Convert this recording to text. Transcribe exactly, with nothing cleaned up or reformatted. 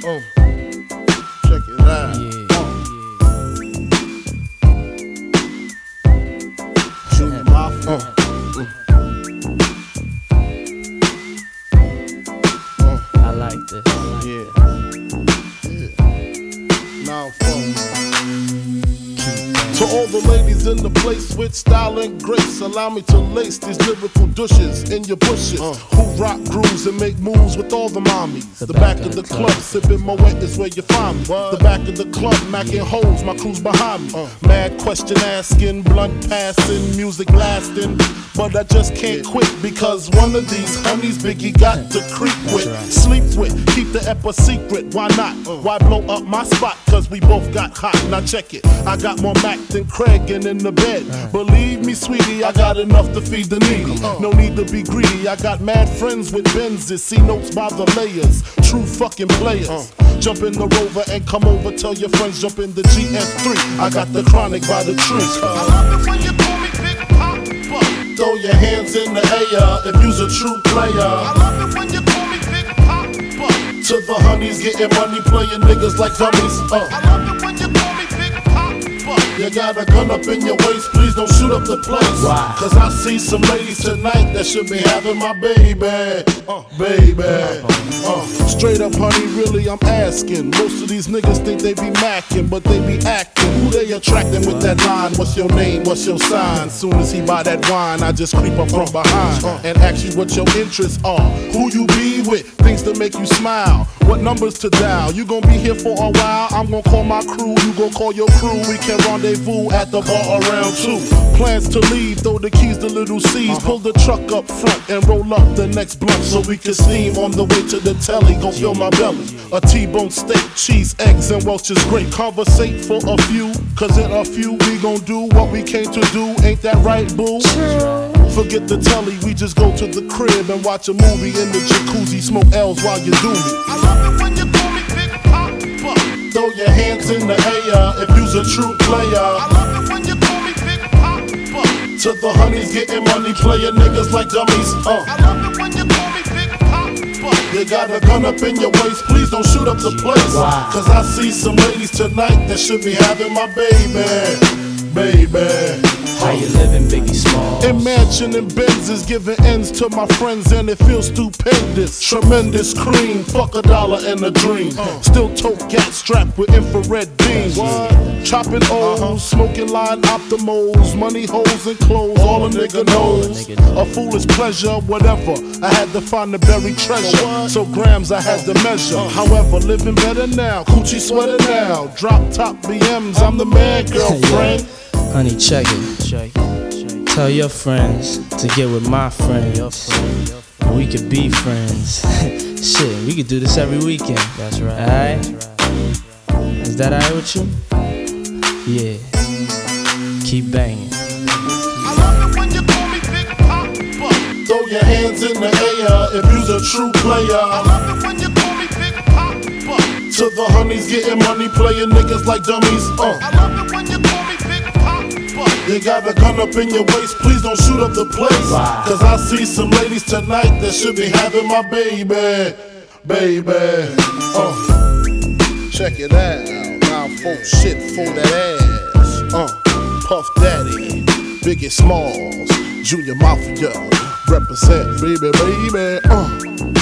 Uh, check it out. Yeah. Junior Mafia. Uh. Uh. I like this. Yeah. Yeah. Now phone. To all the ladies in the place with style and grace, allow me to lace these lyrical douches in your bushes. Uh. Who rock grooves and make moves with all the mommies. The, the back, back of the, the club, club sipping Moet is where you find me. What? The back of the club, macking yeah. holes, my crew's behind me. Uh. Mad question asking, blunt passing, music lasting. But I just can't yeah. quit because one of these honeys Biggie got to creep with, right. sleep with, keep the ep a secret. Why not? Uh. Why blow up my spot? Cause we both got hot. Now check it. I got more Mac than Craig and in the bed. Uh. Believe me, sweetie, I got enough to feed the needy. Uh. No need to be greedy. I got mad friends with Benzes, see notes by the layers. True fucking players. Uh. Jump in the Rover and come over. Tell your friends jump in the G S three. I got the chronic by the tree. Uh. I love it when you call me Big Papa. Throw your hands in the air if you's a true player. I love it when you call me Big Papa. To the honeys getting money, playing niggas like dummies. Uh. I love it when you call me Big Papa. You got a gun up in your waist, please don't shoot up the place. Wow. Cause I see some ladies tonight that should be having my baby. Uh, baby. Uh, straight up, honey, really, I'm asking. Most of these niggas think they be macking, but they be acting. Who they attracting with that line? What's your name? What's your sign? Soon as he buy that wine, I just creep up from behind and ask you what your interests are. Who you be with? Things to make you smile. What numbers to dial? You gon' be here for a while. I'm gon' call my crew. You gon' call your crew. We can rendezvous at the bar around two. Plans to leave, throw the keys to little C's. Uh-huh. Pull the truck up front and roll up the next blunt so we can steam on the way to the telly. Gon' fill my belly. A T-bone steak, cheese, eggs, and Welch's grape. Conversate for a few, cause in a few we gon' do what we came to do. Ain't that right, boo? Forget the telly, we just go to the crib and watch a movie in the jacuzzi. Smoke L's while you do me. I love it when you call me Big Papa. Throw your hands in the air if you's a true player. I love it when you call me Big Papa. To the honeys getting money, playing niggas like dummies. Uh. I love it when you call me Big Papa. You got a gun up in your waist, please don't shoot up the place. Wow. Cause I see some ladies tonight that should be having my baby. Baby. How you living, Biggie Smalls? Imagine and Benzes giving ends to my friends and it feels stupendous. Tremendous cream, fuck a dollar and a dream. Uh. Still tote gas strapped with infrared beams. What? Chopping O's, uh-huh. smoking line optimals, money holes and clothes, all a nigga knows. A foolish pleasure, whatever. I had to find the buried treasure, so grams I had to measure. Uh. However, living better now, coochie sweater now. Drop top B Ms, I'm the man, girlfriend. Honey, check it. Check it. Tell your friends to get with my friends. And we could be friends. Shit, we could do this every weekend. That's right. Alright? Right. Is that alright with you? Yeah. Keep banging. I love it when you call me Big Papa. Throw your hands in the air if you's a true player. I love it when you call me Big Papa. To the honeys getting money, playing niggas like dummies. Uh. I love it when you call me Big Papa. You got a gun up in your waist, please don't shoot up the place. Wow. Cause I see some ladies tonight that should be having my baby. Baby. Uh. Check it out. Now folk shit for that ass. Uh. Puff Daddy, Biggie Smalls, Junior Mafia, represent baby, baby. Uh.